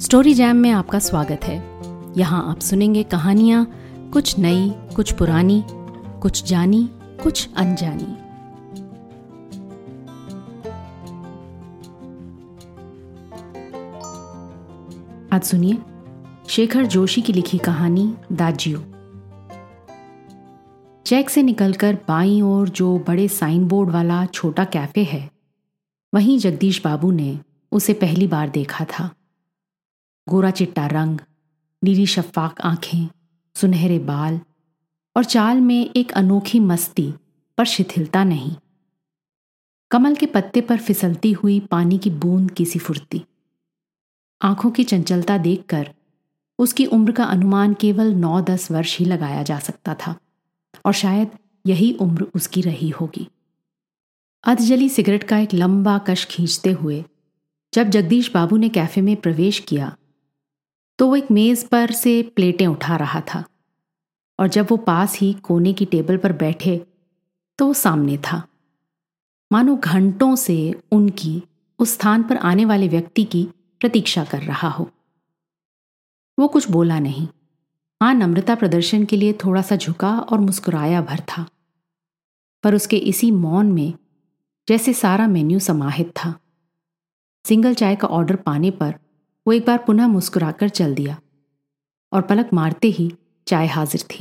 Story jam में आपका स्वागत है। यहाँ आप सुनेंगे कहानियाँ, कुछ नई, कुछ पुरानी, कुछ जानी, कुछ अनजानी। आज सुनिए शेखर जोशी की लिखी कहानी दाजियो। चेक से निकलकर बाईं ओर जो बड़े साइन बोर्ड वाला छोटा कैफे है, वहीं जगदीश बाबू ने उसे पहली बार देखा था। गोरा चिट्टा रंग, नीली शफाक आंखें, सुनहरे बाल और चाल में एक अनोखी मस्ती पर शिथिलता नहीं। कमल के पत्ते पर फिसलती हुई पानी की बूंद की सी फुर्ती। आंखों की चंचलता देखकर उसकी उम्र का अनुमान केवल 9-10 वर्ष ही लगाया जा सकता था, और शायद यही उम्र उसकी रही होगी। अधजली सिगरेट का एक लंबा कश खींचते हुए जब जगदीश बाबू ने कैफे में प्रवेश किया तो वो एक मेज पर से प्लेटें उठा रहा था, और जब वो पास ही कोने की टेबल पर बैठे तो वो सामने था, मानो घंटों से उनकी उस स्थान पर आने वाले व्यक्ति की प्रतीक्षा कर रहा हो। वो कुछ बोला नहीं, हाँ नम्रता प्रदर्शन के लिए थोड़ा सा झुका और मुस्कुराया भर था, पर उसके इसी मौन में जैसे सारा मेन्यू समाहित था। सिंगल चाय का ऑर्डर पाने पर वो एक बार पुनः मुस्कुराकर चल दिया, और पलक मारते ही चाय हाजिर थी।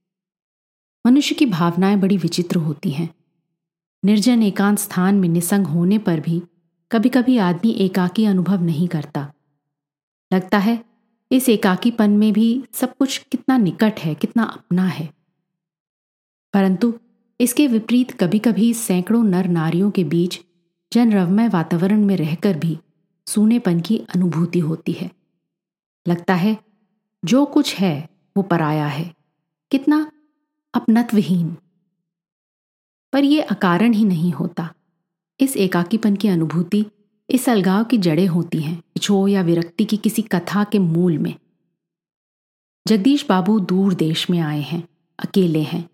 मनुष्य की भावनाएं बड़ी विचित्र होती हैं। निर्जन एकांत स्थान में निसंग होने पर भी कभी कभी आदमी एकाकी अनुभव नहीं करता। लगता है इस एकाकीपन में भी सब कुछ कितना निकट है, कितना अपना है। परंतु इसके विपरीत कभी कभी सैकड़ों नर नारियों के बीच जनरवमय वातावरण में रहकर भी सूनेपन की अनुभूति होती है। लगता है जो कुछ है वो पराया है, कितना अपनत्वहीन। पर यह अकारण ही नहीं होता। इस एकाकीपन की अनुभूति, इस अलगाव की जड़ें होती हैं क्षोभ या विरक्ति की किसी कथा के मूल में। जगदीश बाबू दूर देश में आए हैं, अकेले हैं।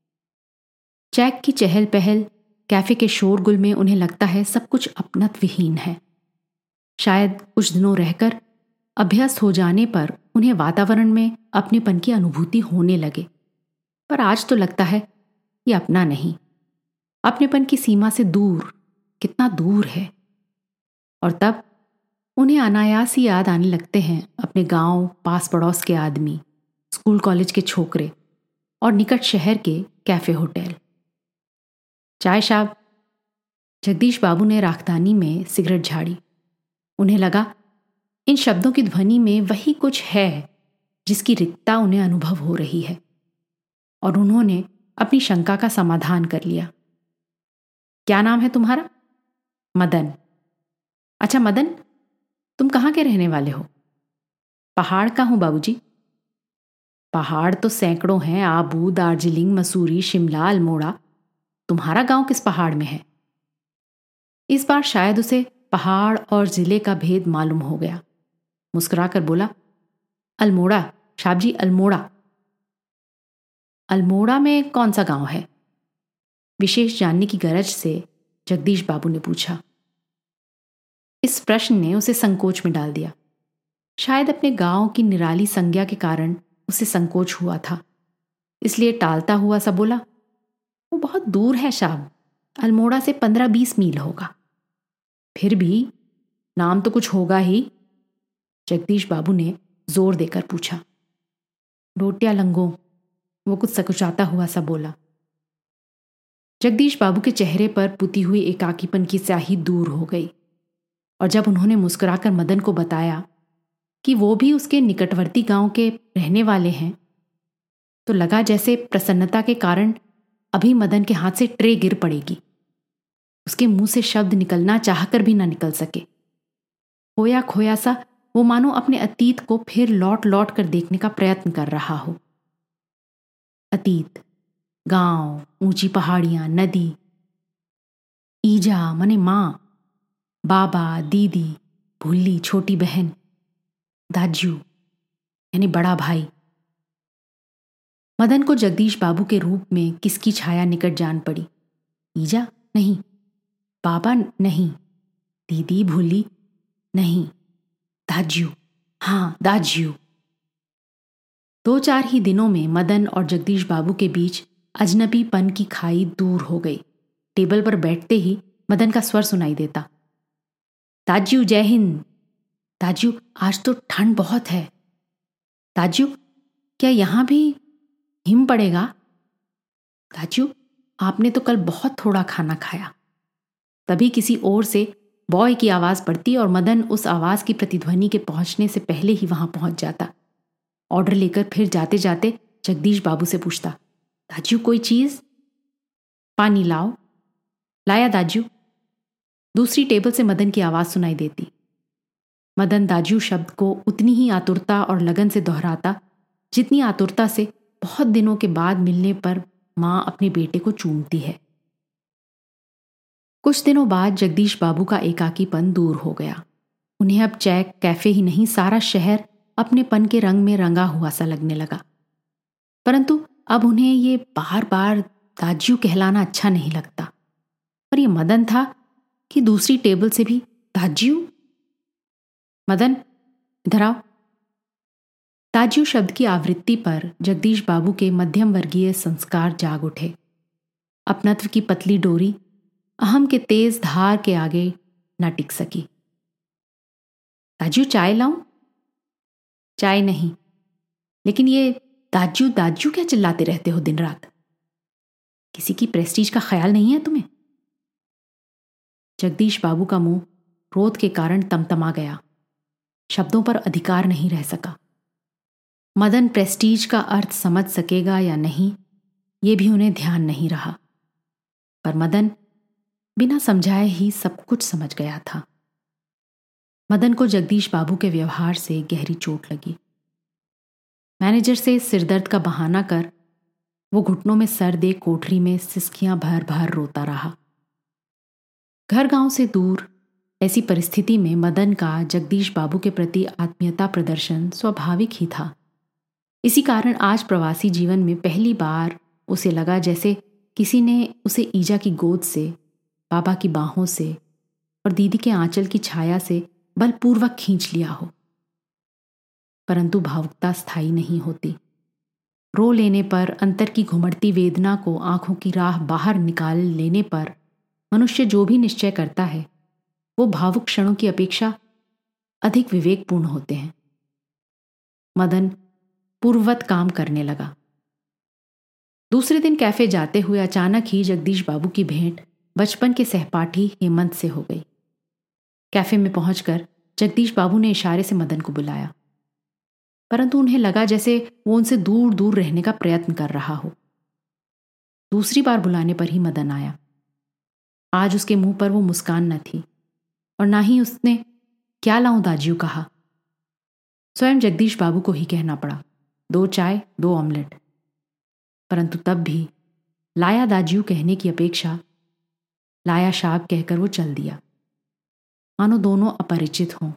चैक की चहल पहल, कैफे के शोरगुल में उन्हें लगता है सब कुछ अपनत्वहीन है। शायद कुछ दिनों रहकर अभ्यस्त हो जाने पर उन्हें वातावरण में अपनेपन की अनुभूति होने लगे, पर आज तो लगता है ये अपना नहीं, अपनेपन की सीमा से दूर, कितना दूर है। और तब उन्हें अनायास ही याद आने लगते हैं अपने गांव, पास पड़ोस के आदमी, स्कूल कॉलेज के छोकरे और निकट शहर के कैफे होटल। चाय साहब। जगदीश बाबू ने राखदानी में सिगरेट झाड़ी। उन्हें लगा इन शब्दों की ध्वनि में वही कुछ है जिसकी रिक्तता उन्हें अनुभव हो रही है, और उन्होंने अपनी शंका का समाधान कर लिया। क्या नाम है तुम्हारा? मदन। अच्छा मदन, तुम कहाँ के रहने वाले हो? पहाड़ का हूं बाबूजी। पहाड़ तो सैकड़ों हैं, आबू, दार्जिलिंग, मसूरी, शिमला, अल्मोड़ा। तुम्हारा गांव किस पहाड़ में है? इस बार शायद उसे पहाड़ और जिले का भेद मालूम हो गया। मुस्कुराकर बोला, अल्मोड़ा साहब जी, अल्मोड़ा। अल्मोड़ा में कौन सा गांव है? विशेष जानने की गरज से जगदीश बाबू ने पूछा। इस प्रश्न ने उसे संकोच में डाल दिया। शायद अपने गांव की निराली संज्ञा के कारण उसे संकोच हुआ था, इसलिए टालता हुआ सा बोला, वो बहुत दूर है साहब, अल्मोड़ा से 15-20 मील होगा। फिर भी नाम तो कुछ होगा ही। जगदीश बाबू ने जोर देकर पूछा। डोटिया लंगो, वो कुछ सकुचाता हुआ सा बोला। जगदीश बाबू के चेहरे पर पुती हुई एकाकीपन की स्याही दूर हो गई, और जब उन्होंने मुस्कुराकर मदन को बताया कि वो भी उसके निकटवर्ती गांव के रहने वाले हैं, तो लगा जैसे प्रसन्नता के कारण अभी मदन के हाथ से ट्रे गिर पड़ेगी। उसके मुंह से शब्द निकलना चाहकर भी ना निकल सके। खोया खोया सा वो मानो अपने अतीत को फिर लौट लौट कर देखने का प्रयत्न कर रहा हो। अतीत, गांव, ऊंची पहाड़ियां, नदी, ईजा मने माँ, बाबा, दीदी, भुल्ली, छोटी बहन, दाजू यानी बड़ा भाई। मदन को जगदीश बाबू के रूप में किसकी छाया निकट जान पड़ी। ईजा नहीं, बाबा नहीं, दीदी, भुल्ली नहीं, दाजू। हाँ दाज्यू। 2-4 ही दिनों में मदन और जगदीश बाबू के बीच अजनबीपन की खाई दूर हो गई। टेबल पर बैठते ही मदन का स्वर सुनाई देता, दाज्यू जय हिंद। दाज्यू आज तो ठंड बहुत है। दाज्यू क्या यहां भी हिम पड़ेगा? दाज्यू आपने तो कल बहुत थोड़ा खाना खाया। तभी किसी ओर से बॉय की आवाज पड़ती और मदन उस आवाज की प्रतिध्वनि के पहुंचने से पहले ही वहां पहुंच जाता। ऑर्डर लेकर फिर जाते जाते जगदीश बाबू से पूछता, दाज्यू कोई चीज? पानी लाओ। लाया दाज्यू। दूसरी टेबल से मदन की आवाज सुनाई देती। मदन दाज्यू शब्द को उतनी ही आतुरता और लगन से दोहराता जितनी आतुरता से बहुत दिनों के बाद मिलने पर मां अपने बेटे को चूमती है। कुछ दिनों बाद जगदीश बाबू का एकाकीपन दूर हो गया। उन्हें अब चाय कैफे ही नहीं, सारा शहर अपनेपन के रंग में रंगा हुआ सा लगने लगा। परंतु अब उन्हें ये बार बार दाज्यू कहलाना अच्छा नहीं लगता। और ये मदन था कि दूसरी टेबल से भी दाज्यू। मदन इधर आओ। दाज्यू शब्द की आवृत्ति पर जगदीश बाबू के मध्यम वर्गीय संस्कार जाग उठे। अपनत्व की पतली डोरी अहम के तेज धार के आगे न टिक सकी। दाज्यू चाय लाऊं? चाय नहीं, लेकिन ये दाज्यू दाज्यू क्या चिल्लाते रहते हो दिन रात? किसी की प्रेस्टीज का ख्याल नहीं है तुम्हें? जगदीश बाबू का मुंह क्रोध के कारण तमतमा गया। शब्दों पर अधिकार नहीं रह सका। मदन प्रेस्टीज का अर्थ समझ सकेगा या नहीं, ये भी उन्हें ध्यान नहीं रहा। पर मदन बिना समझाए ही सब कुछ समझ गया था। मदन को जगदीश बाबू के व्यवहार से गहरी चोट लगी। मैनेजर से सिरदर्द का बहाना कर वो घुटनों में सर दे कोठरी में सिसकियां भर भर रोता रहा। घर गांव से दूर ऐसी परिस्थिति में मदन का जगदीश बाबू के प्रति आत्मीयता प्रदर्शन स्वाभाविक ही था। इसी कारण आज प्रवासी जीवन में पहली बार उसे लगा जैसे किसी ने उसे ईजा की गोद से, बाबा की बाहों से और दीदी के आंचल की छाया से बलपूर्वक खींच लिया हो। परंतु भावुकता स्थायी नहीं होती। रो लेने पर, अंतर की घुमड़ती वेदना को आंखों की राह बाहर निकाल लेने पर मनुष्य जो भी निश्चय करता है वो भावुक क्षणों की अपेक्षा अधिक विवेकपूर्ण होते हैं। मदन पूर्ववत काम करने लगा। दूसरे दिन कैफे जाते हुए अचानक ही जगदीश बाबू की भेंट बचपन के सहपाठी हेमंत से हो गई। कैफे में पहुंचकर जगदीश बाबू ने इशारे से मदन को बुलाया, परंतु उन्हें लगा जैसे वो उनसे दूर दूर रहने का प्रयत्न कर रहा हो। दूसरी बार बुलाने पर ही मदन आया। आज उसके मुंह पर वो मुस्कान न थी और ना ही उसने क्या लाऊं दाज्यू कहा। स्वयं जगदीश बाबू को ही कहना पड़ा, 2 चाय 2 ऑमलेट। परंतु तब भी लाया दाज्यू कहने की अपेक्षा लाया शाब कहकर वो चल दिया, मानो दोनों अपरिचित हों।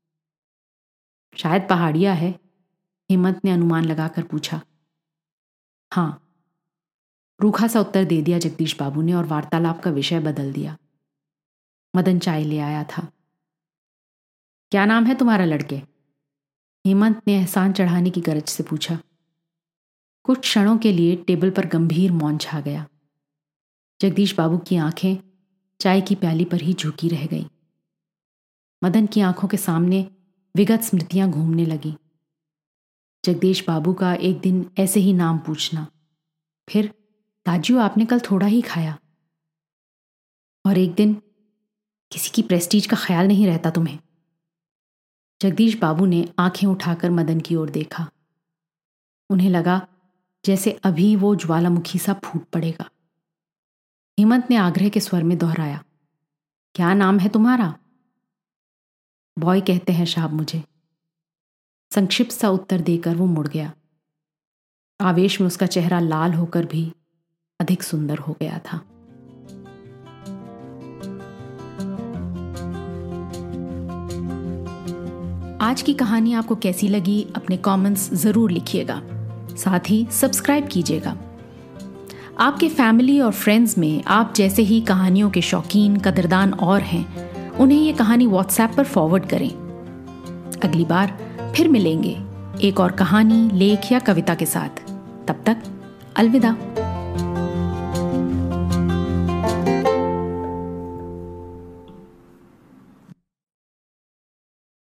शायद पहाड़िया है, हेमंत ने अनुमान लगाकर पूछा। हां, रूखा सा उत्तर दे दिया जगदीश बाबू ने और वार्तालाप का विषय बदल दिया। मदन चाय ले आया था। क्या नाम है तुम्हारा लड़के? हेमंत ने एहसान चढ़ाने की गरज से पूछा। कुछ क्षणों के लिए टेबल पर गंभीर मौन छा गया। जगदीश बाबू की आंखें चाय की प्याली पर ही झुकी रह गईं। मदन की आंखों के सामने विगत स्मृतियां घूमने लगी। जगदीश बाबू का एक दिन ऐसे ही नाम पूछना, फिर दाज्यू आपने कल थोड़ा ही खाया, और एक दिन किसी की प्रेस्टीज का ख्याल नहीं रहता तुम्हें। जगदीश बाबू ने आंखें उठाकर मदन की ओर देखा। उन्हें लगा जैसे अभी वो ज्वालामुखी सा फूट पड़ेगा। हेमंत ने आग्रह के स्वर में दोहराया, क्या नाम है तुम्हारा? बॉय कहते हैं साहब मुझे। संक्षिप्त सा उत्तर देकर वो मुड़ गया। आवेश में उसका चेहरा लाल होकर भी अधिक सुंदर हो गया था। आज की कहानी आपको कैसी लगी अपने कमेंट्स जरूर लिखिएगा। साथ ही सब्सक्राइब कीजिएगा। आपके फैमिली और फ्रेंड्स में आप जैसे ही कहानियों के शौकीन कदरदान और हैं, उन्हें ये कहानी व्हाट्सएप पर फॉरवर्ड करें। अगली बार फिर मिलेंगे एक और कहानी, लेख या कविता के साथ। तब तक अलविदा।